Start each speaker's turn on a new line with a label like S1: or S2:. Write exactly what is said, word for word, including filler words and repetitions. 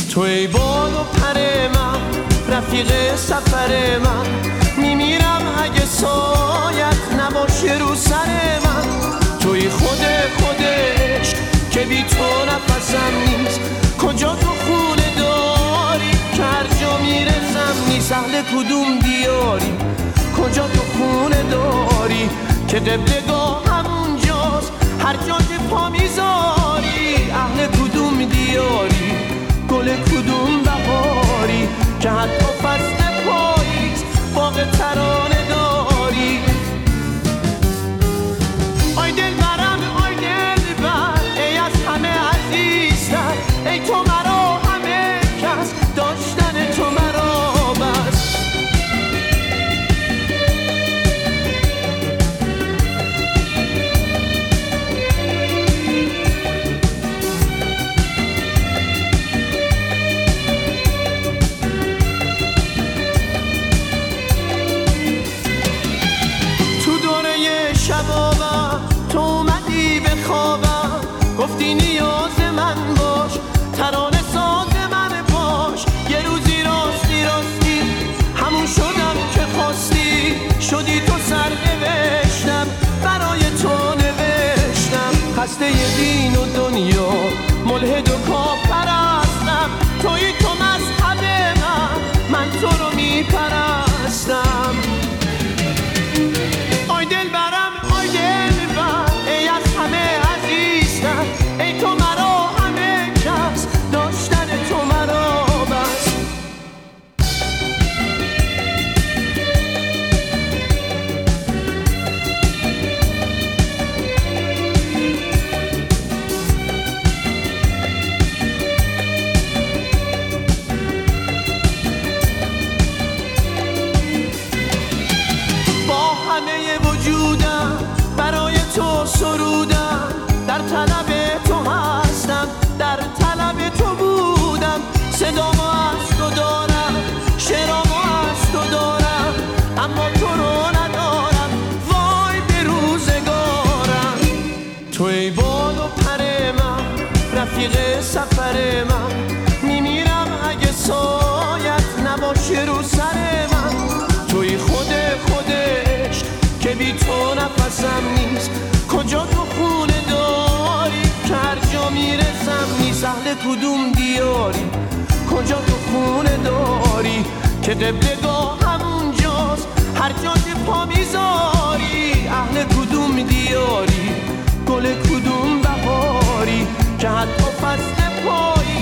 S1: تو ای باد و پر من، رفیق سفر من، میمیرم اگه سایت نباشه رو سر من. توی خود خودش که بی تو نفسم نیست، کجا تو خونه داری که هر جا میرسم نیست. اهل کدوم دیاری، کجا تو خونه داری که قبلگاه همونجاست هر جا که پا میذاری. اهل کدوم دیاری، گل کدوم بهاری که حتی فصل پاییز باغ ترانه داری. آی دل برم، آی دل بر، ای از همه عزیزتر، ای تو مرا همه کس، داشتن تو مرا بس. شبابم تو اومدی به خوابم، گفتی نیاز من باش، ترانه ساز من باش. یه روزی راستی راستی همون شدم که خواستی، شدی تو سر نوشتم برای تو نوشتم. خسته دین و دنیا، ملحد و کافرستم، توی تو مذهب من، من تو رو میپرستم. آی دل برم، آی دل بر، ای از همه عزیزتر، ای تو مرا همه کس، داشتن تو مرا بس. همه وجودم برای تو سرودم، در طلب تو هستم، در طلب تو بودم. صدامو از تو دارم، شعرامو از تو دارم، اما تو رو ندارم، وای به روزگارم. تو ای باد و پر من، رفیق سفر من، میمیرم اگه سایت نباشه رو سر من. توی خود خودش که بی تو نفسم نیست، کجا تو خونه داری که هر جا میرسم نیست. اهل کدوم دیاری، کجا تو خونه داری که قبلگاه همونجاست هر جا که پا میذاری. اهل کدوم دیاری، گل کدوم بهاری که حتی فصل پایی